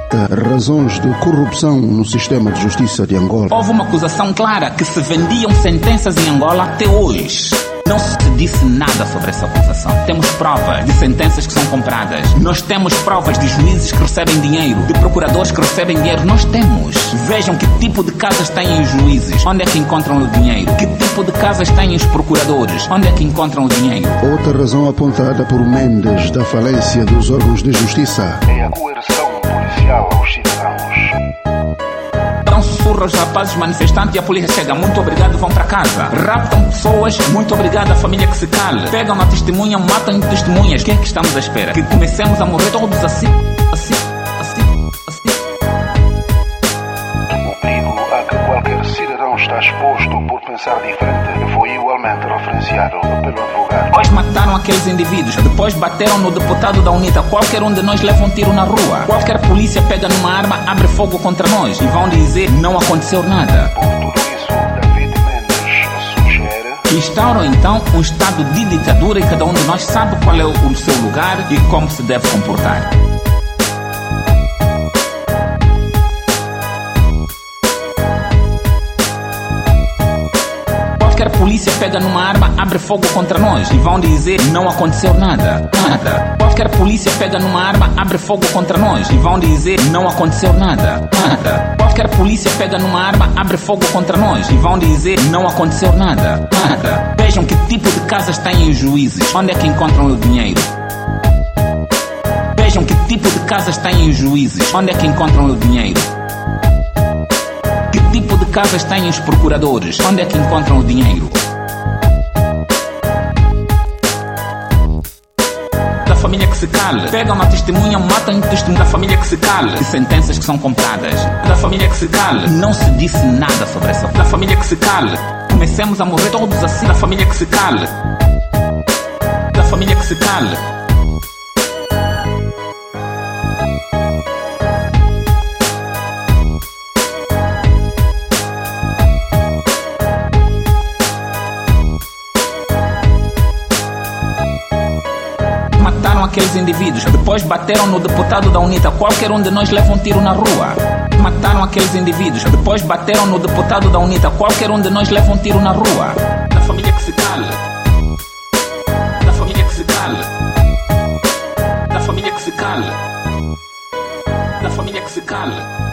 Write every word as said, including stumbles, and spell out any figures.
detecta razões de corrupção no sistema de justiça de Angola. Houve uma acusação clara que se vendiam sentenças em Angola até hoje. Não se disse nada sobre essa acusação. Temos provas de sentenças que são compradas. Nós temos provas de juízes que recebem dinheiro, de procuradores que recebem dinheiro. Nós temos. Vejam que tipo de casas têm os juízes. Onde é que encontram o dinheiro? Que tipo de casas têm os procuradores? Onde é que encontram o dinheiro? Outra razão apontada por Mendes da falência dos órgãos de justiça é a coerção policial aos cidadãos. Dão surra aos rapazes manifestantes e a polícia chega. Muito obrigado, vão para casa. Raptam pessoas. Muito obrigado, a família que se cale. Pegam a testemunha, matam testemunhas. O que é que estamos à espera? Que comecemos a morrer todos assim, assim, assim, assim. O perigo a que qualquer cidadão está exposto por pensar diferente foi igualmente referenciado pelo advogado. Depois mataram aqueles indivíduos. Depois bateram no deputado da UNITA. Qualquer um de nós leva um tiro na rua. Qualquer polícia pega numa arma, abre fogo contra nós. E vão dizer, não aconteceu nada. Por tudo isso, David Mendes sugere... Instauram então um estado de ditadura e cada um de nós sabe qual é o seu lugar e como se deve comportar. Qualquer polícia pega numa arma, abre fogo contra nós e vão dizer, não aconteceu nada, nada. Qualquer polícia pega numa arma, abre fogo contra nós e vão dizer, não aconteceu nada, nada. Qualquer polícia pega numa arma, abre fogo contra nós e vão dizer, não aconteceu nada, nada. Vejam que tipo de casas têm os juízes. Onde é que encontram o dinheiro? Vejam que tipo de casas têm os juízes. Onde é que encontram o dinheiro? Que tipo de casas têm os procuradores? Onde é que encontram o dinheiro? Da família que se cale. Pegam a testemunha, matam testemunha. Da família que se cale. E sentenças que são compradas. Da família que se cale. Não se disse nada sobre essa. Da família que se cale. Comecemos a morrer todos assim. Da família que se cale. Da família que se cale. Mataram aqueles indivíduos. Depois bateram no deputado da UNITA. Qualquer um de nós leva um tiro na rua. Mataram aqueles indivíduos. Depois bateram no deputado da UNITA. Qualquer um de nós leva um tiro na rua. Da família que se cale. Da família que se cale. Da família que se cale. Da família que se cale.